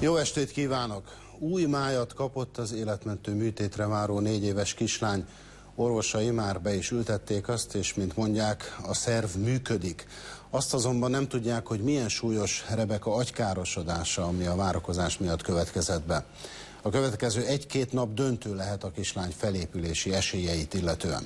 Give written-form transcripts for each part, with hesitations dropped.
Jó estét kívánok! Új májat kapott az életmentő műtétre váró 4 éves kislány. Orvosai már be is ültették azt, és mint mondják, a szerv működik. Azt azonban nem tudják, hogy milyen súlyos Rebeka agykárosodása, ami a várakozás miatt következett be. A következő 1-2 nap döntő lehet a kislány felépülési esélyeit illetően.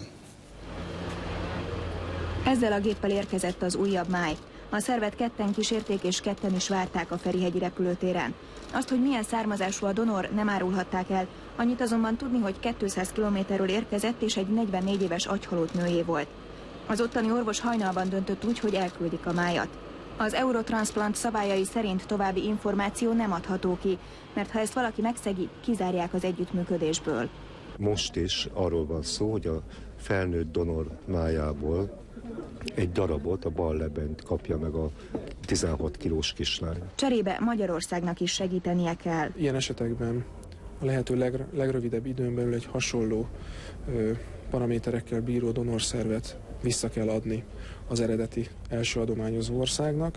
Ezzel a géppel érkezett az újabb máj. A szervet ketten kísérték és ketten is várták a Ferihegyi repülőtéren. Azt, hogy milyen származású a donor, nem árulhatták el, annyit azonban tudni, hogy 200 kilométerről érkezett és egy 44 éves agyhalott nőjé volt. Az ottani orvos hajnalban döntött úgy, hogy elküldik a májat. Az Eurotransplant szabályai szerint további információ nem adható ki, mert ha ezt valaki megszegi, kizárják az együttműködésből. Most is arról van szó, hogy a felnőtt donor májából egy darabot, a bal lebent kapja meg a 16 kilós kislány. Cserébe Magyarországnak is segítenie kell. Ilyen esetekben a lehető legrövidebb időn belül egy hasonló paraméterekkel bíró donorszervet vissza kell adni az eredeti első adományozó országnak.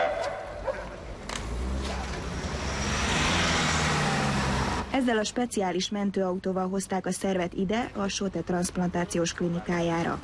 Ezzel a speciális mentőautóval hozták a szervet ide, a Sote transplantációs klinikájára.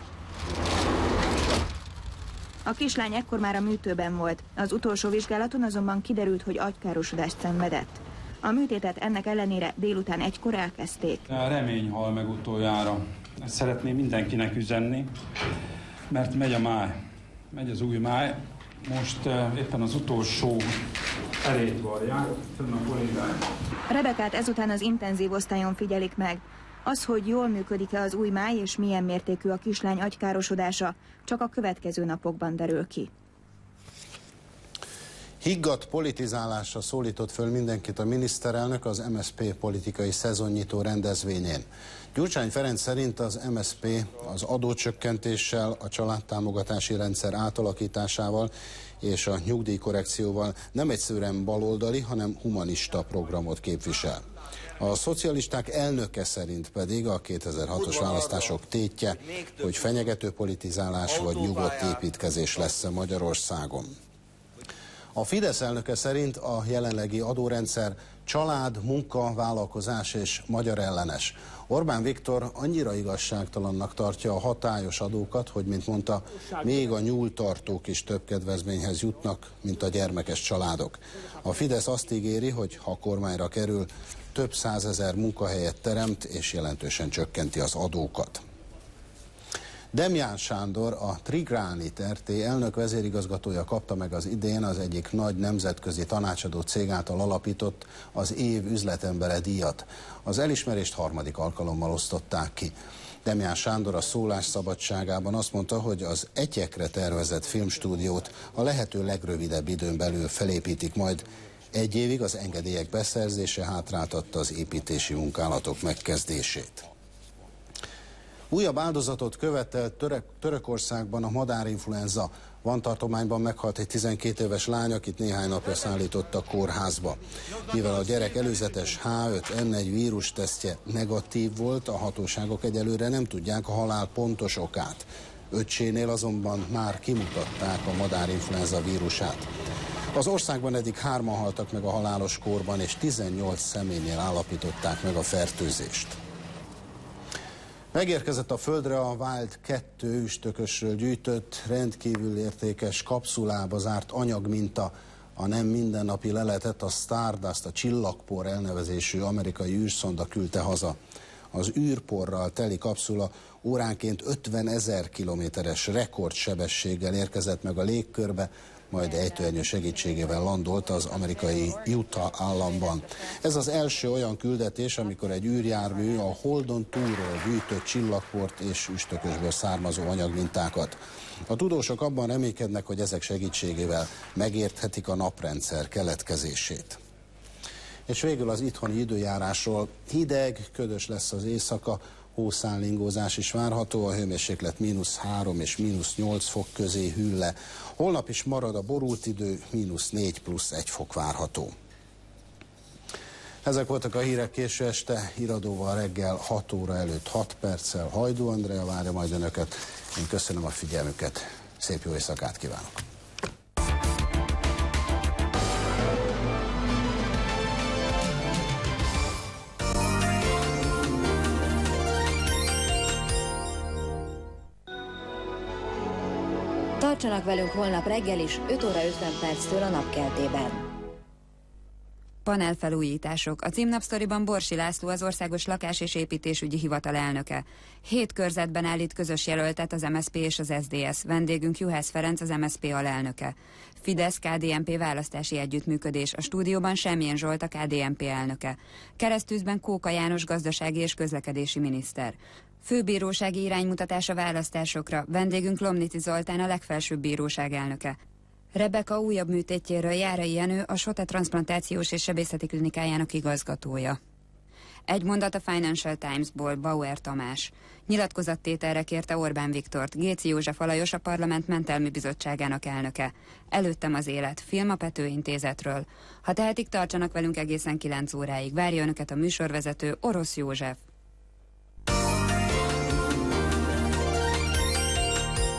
A kislány ekkor már a műtőben volt, az utolsó vizsgálaton azonban kiderült, hogy agykárosodást szenvedett. A műtétet ennek ellenére délután 1-kor elkezdték. A remény hal meg utoljára. Ezt szeretném mindenkinek üzenni, mert megy a máj, megy az új máj. Most éppen az utolsó elét varják, fönn a kollégáim. Rebekát ezután az intenzív osztályon figyelik meg. Az, hogy jól működik-e az új máj és milyen mértékű a kislány agykárosodása, csak a következő napokban derül ki. Higgadt politizálásra szólított föl mindenkit a miniszterelnök az MSZP politikai szezonnyitó rendezvényén. Gyurcsány Ferenc szerint az MSZP az adócsökkentéssel, a családtámogatási rendszer átalakításával és a nyugdíjkorrekcióval nem egyszerűen baloldali, hanem humanista programot képvisel. A szocialisták elnöke szerint pedig a 2006-os választások tétje, hogy fenyegető politizálás vagy nyugodt építkezés lesz Magyarországon. A Fidesz elnöke szerint a jelenlegi adórendszer család, munka, vállalkozás és magyar ellenes. Orbán Viktor annyira igazságtalannak tartja a hatályos adókat, hogy, mint mondta, még a nyúltartók is több kedvezményhez jutnak, mint a gyermekes családok. A Fidesz azt ígéri, hogy ha kormányra kerül, több 100 000 munkahelyet teremt és jelentősen csökkenti az adókat. Demján Sándor, a Trigranit RT elnök vezérigazgatója kapta meg az idén az egyik nagy nemzetközi tanácsadó cég által alapított az év üzletembere díjat. Az elismerést 3. alkalommal osztották ki. Demján Sándor a szólásszabadságában azt mondta, hogy az Etyekre tervezett filmstúdiót a lehető legrövidebb időn belül felépítik majd. 1 évig az engedélyek beszerzése hátráltatta az építési munkálatok megkezdését. Újabb áldozatot követelt Törökországban a madárinfluenza. Van tartományban meghalt egy 12 éves lány, akit néhány napja szállítottak kórházba. Mivel a gyerek előzetes H5N1 vírustesztje negatív volt, a hatóságok egyelőre nem tudják a halál pontos okát. Öccsénél azonban már kimutatták a madárinfluenza vírusát. Az országban eddig 3-an haltak meg a halálos kórban, és 18 személynél állapították meg a fertőzést. Megérkezett a Földre a Wild 2 üstökösről gyűjtött, rendkívül értékes kapszulába zárt anyagminta, a nem mindennapi leletet a Stardust, a csillagpor elnevezésű amerikai űrszonda küldte haza. Az űrporral teli kapszula óránként 50 000 kilométeres rekordsebességgel érkezett meg a légkörbe, majd ejtőernyő segítségével landolt az amerikai Utah államban. Ez az első olyan küldetés, amikor egy űrjármű a Holdon túlról gyűjtött csillagport és üstökösből származó anyagmintákat. A tudósok abban reménykednek, hogy ezek segítségével megérthetik a naprendszer keletkezését. És végül az itthoni időjárásról. Hideg, ködös lesz az éjszaka, hószállingózás is várható, a hőmérséklet -3 és -8 fok közé hűl le. Holnap is marad a borult idő, -4 + 1 fok várható. Ezek voltak a hírek késő este, híradóval reggel 6 óra előtt 6 perccel. Hajdú Andrea várja majd önöket. Én köszönöm a figyelmüket, szép jó éjszakát kívánok! Tartsanak velünk holnap reggel is, 5 óra 50 perctől a napkeltében. Panelfelújítások. A címnapsztoriban Borsi László, az Országos Lakás- és Építésügyi Hivatal elnöke. 7 körzetben állít közös jelöltet az MSZP és az SZDSZ. Vendégünk Juhász Ferenc, az MSZP alelnöke. Fidesz-KDNP választási együttműködés. A stúdióban Semmjén Zsolt, a KDNP elnöke. Keresztűzben Kóka János gazdasági és közlekedési miniszter. Főbírósági iránymutatás a választásokra. Vendégünk Lomnici Zoltán, a legfelsőbb bíróság elnöke. Rebeka újabb műtétjéről Járai Jenő, a Sote transzplantációs és sebészeti klinikájának igazgatója. Egy mondat a Financial Times-ból, Bauer Tamás. Nyilatkozattételre kérte Orbán Viktort, Géci József Alajos, a Parlament Mentelmi Bizottságának elnöke. Előttem az élet, film a Pető Intézetről. Ha tehetik, tartsanak velünk egészen 9 óráig. Várja önöket a műsorvezető, Orosz József.